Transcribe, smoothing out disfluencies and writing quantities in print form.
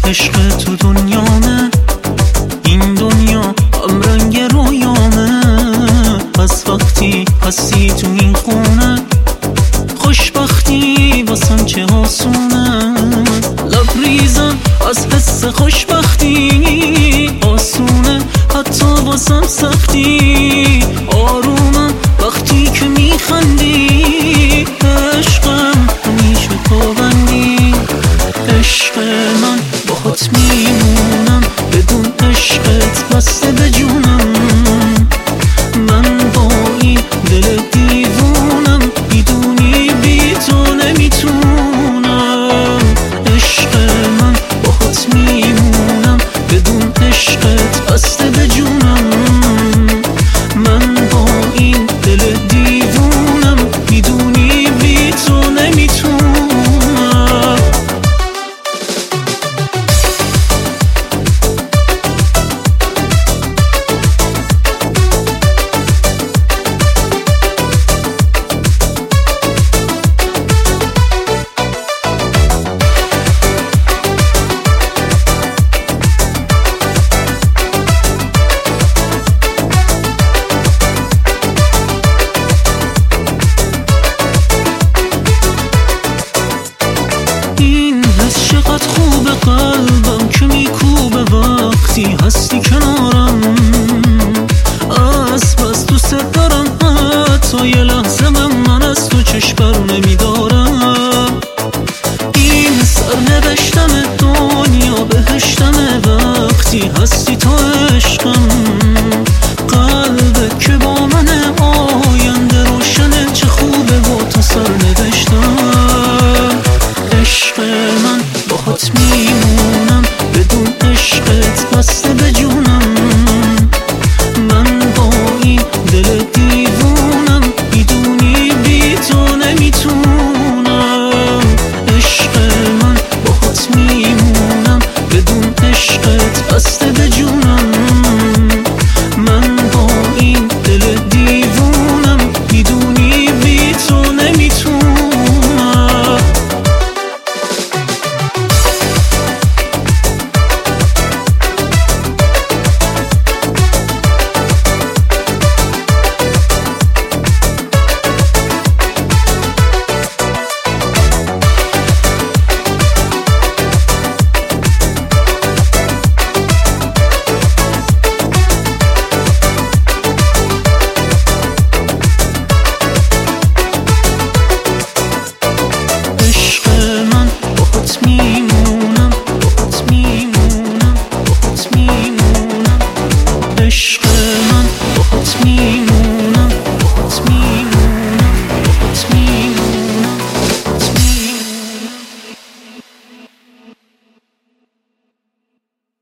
عشق تو دنیامه، این دنیا هم رنگ رویامه. از وقتی هستی تو این خونه، خوشبختی واسم چه آسونه. لبریزم از حس خوشبختی، آسونه حتی واسم سختی. آرومم وقتی که میخندی، عشقم همیشه پابندی. عشق من باهات میمونم، بدون عشقت بسته به جونم. من با این دل دیوونم، میدونی بی تو نمیتونم. عشق من باهات میمونم، بدون عشقت بسته به جونم. من با این دل دیوونم، میدونی بی تو نمیتونم. این حس چقدر خوبه، قلبم که میکوبه وقتی هستی کنارم. از بس دوست دارم، حتی یه لحظه من از تو چشم بر نمیدارم. این سرنوشتم، دنیا بهشتمه وقتی هستی تو عشقم. قلبه که با منه، آینده روشنه، چه خوبه با تو سرنوشتم. عشق من باهات میمونم، بدون عشقت بسته به جونم. من با این دل دیوونم، میدونی بی تو نمیتونم. عشق من باهات میمونم، بدون عشقت بسته به جونم. من با این دل دیوونم، میدونی بی تو نمیتونم. میمونم، باهات میمونم، باهات میمونم. عشق من باهات میمونم، باهات میمونم.